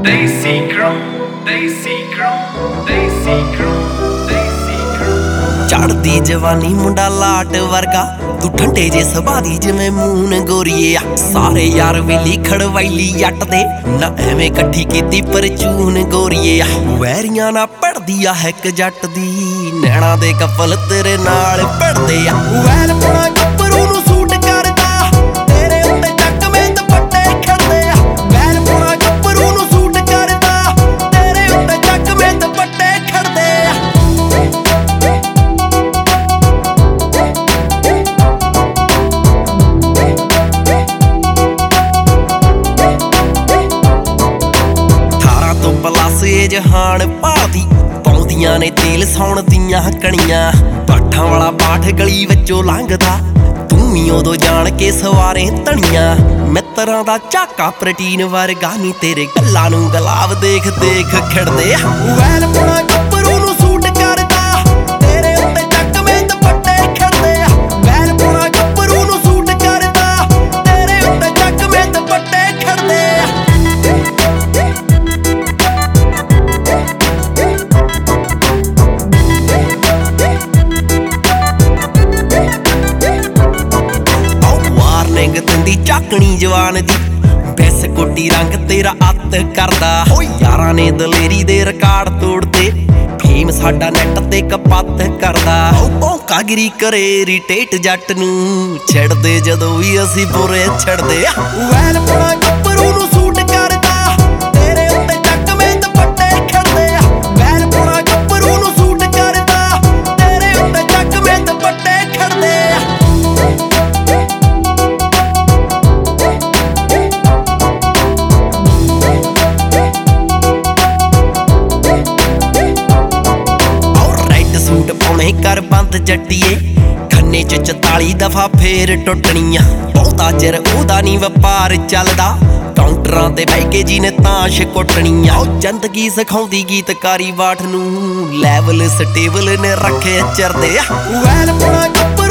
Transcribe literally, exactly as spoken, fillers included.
Desi Crew, Desi Crew, Desi Crew, Desi Crew। ਚੜਦੀ ਜਵਾਨੀ ਮੁੰਡਾ ਲਾਟ ਵਰਗਾ ਤੂੰ ਠੰਡੇ ਜੇ ਸੁਭਾਅ ਦੀ ਜਿਵੇਂ ਮੂਨ ਗੋਰੀਏ ਆ ਸਾਰੇ ਯਾਰ ਵੇਲੀ ਖੜਵਾਈਲੀ ਜੱਟ ਦੇ ਨਾ ਐਵੇਂ ਇਕੱਠੀ ਕੀਤੀ ਪਰਚੂਨ ਗੋਰੀਏ ਆ ਵੈਰੀਆਂ ਨਾ ਪੜਦੀ ਆ ਇੱਕ ਜੱਟ ਦੀ ਨੈਣਾ ਦੇ ਕਪਲ ਤੇਰੇ ਨਾਲ ਪੜਦੇ ਆ ਵੈਲ ਪੁਣਾ ਗੱਭਰੂ ਨੂੰ ਸੂਟ ਕਰਦਾ ਤੇਰੇ ਉੱਤੇ ਚੱਕਵੇਂ ਦੁਪੱਟੇ ਖੜਦੇ ਆ ਵੈਲ ਪੁਣਾ ਗੱਭਰੂ ਨੂੰ ਸੂਟ ਕਰਦਾ ਤੇਰੇ ਉੱਤੇ ਚੱਕਵੇਂ ਦੁਪੱਟੇ ਖੜਦੇ ਆ ਪਲਸ ਇਹ ਜਹਾਨ ਭਾਦੀ ਪਾਉਂਦੀਆਂ ਨੇ ਤੇਲ ਸੌਣ ਦੀਆਂ ਕਣੀਆਂ ਪਾਠਾਂ ਵਾਲਾ ਪਾਠ ਗਲੀ ਵਿੱਚੋਂ ਲੰਘਦਾ ਤੂੰ ਵੀ ਉਦੋਂ ਜਾਣ ਕੇ ਸਵਾਰੇ ਧਣੀਆਂ ਮਿੱਤਰਾਂ ਦਾ ਝਾਕਾ ਪ੍ਰੋਟੀਨ ਵਰਗਾ ਨੀ ਤੇਰੇ ਗੱਲਾਂ ਨੂੰ ਗਲਾਬ ਦੇਖ ਦੇਖ ਖਿੜਦੇ ਵੈਲ ਪੁਣਾ ਗੱਭਰੂ ਨੂੰ ਸੂਟ ਕਰਦਾ ਤੇਰੇ ਉੱਤੇ ਚੱਕਵੇਂ ਦੁਪੱਟੇ ਖੜਦੇ ਆ ਵੈਲ ਪੁਣਾ ਗੱਭਰੂ ਨੂੰ ਸੂਟ ਕਰਦਾ ਤੇਰੇ ਉੱਤੇ ਚੱਕਵੇਂ ਦੁਪੱਟੇ ਖੜਦੇ ਆ ਦਿੰਦੀ ਝਾਕਣੀ ਜਵਾਨ ਦੀ ਬੈਸ ਕੋਟੀ ਰੰਗ ਤੇਰਾ ਅੱਤ ਕਰਦਾ ਓ ਯਾਰਾਂ ਨੇ ਦਲੇਰੀ ਦੇ ਰਿਕਾਰਡ ਤੋੜਦੇ ਫੇਮ ਸਾਡਾ ਨੈਟ ਤੇ ਕਪੱਤ ਕਰਦਾ ਓ ਭੌਂਕਾਗਿਰੀ ਕਰੇ ਰਿਟੇਟ ਜੱਟ ਨੂੰ ਛੱਡਦੇ ਜਦੋਂ ਵੀ ਅਸੀਂ ਬੁਰੇ ਛੱਡਦੇ ਵੈਲ ਪੁਣਾ ਗੱਭਰੂ ਨੂੰ ਸੂਟ ਕਰਦਾ ਤੇਰੇ ਉੱਤੇ ਚੱਕਵੇਂ ਦੁਪੱਟੇ ਖੜਦੇ ਆ ਵੈਲ ਪੁਣਾ ਗੱਭਰੂ ਨੂੰ ਸੂਟ ਕਰਦਾ ਤੇਰੇ ਉੱਤੇ ਚੱਕਵੇਂ ਦੁਪੱਟੇ ਖੜਦੇ ਆ ਕਰ ਬੰਦ ਜੱਟੀਏ ਖੰਨੇ ਚ ਚਤਾਲੀ ਦਫਾ ਫੇਰ ਟੁੱਟਣੀਆਂ ਬਹੁਤਾ ਚਿਰ ਉਹਦਾ ਨੀ ਵਪਾਰ ਚੱਲਦਾ ਕਾਊਂਟਰਾਂ ਤੇ ਬਹਿ ਕੇ ਜੀ ਨੇ ਤਾਸ਼ ਕੁੱਟਣੀਆਂ ਉਹ ਜ਼ਿੰਦਗੀ ਸਿਖਾਉਂਦੀ ਗੀਤਕਾਰੀ ਬਾਠ ਨੂੰ ਲੈਵਲ ਸਟੇਬਲ ਨੇ ਰੱਖੇ ਚਰਦੇ ਵੈਲ ਪੁਣਾ